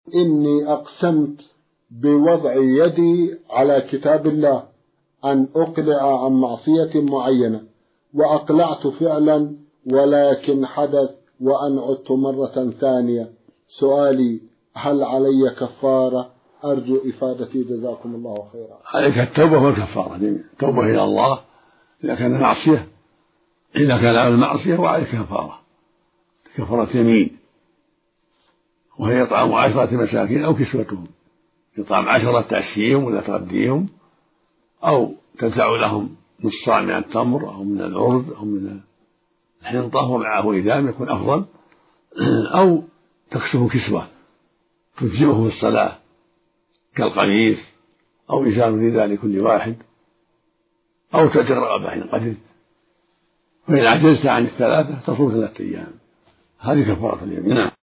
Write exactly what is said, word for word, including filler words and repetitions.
إني أقسمت بوضع يدي على كتاب الله أن أقلع عن معصية معينة، وأقلعت فعلا، ولكن حدث وأن عدت مرة ثانية. سؤالي: هل علي كفارة؟ أرجو إفادتي جزاكم الله خيرا. عليك التوبة والكفارة، التوبة إلى الله إذا كان معصية، إذا كان على المعصية، وعليك كفارة كفارة يمين، وهي إطعام عشرة مساكين أو كسوتهم، إطعام عشرة تعشيهم ولا تغديهم، أو تدفع لهم نصا من التمر أو من الأرز أو من الحنطة ومعه إدام يكون أفضل، أو تكسوه كسوة تجزئه في الصلاة كالقميص أو إزار رداء لكل واحد، أو تعتق رقبة إن قدرت. فإن عجزت عن الثلاثة تصوم ثلاثة أيام، هذه كفارة اليمين.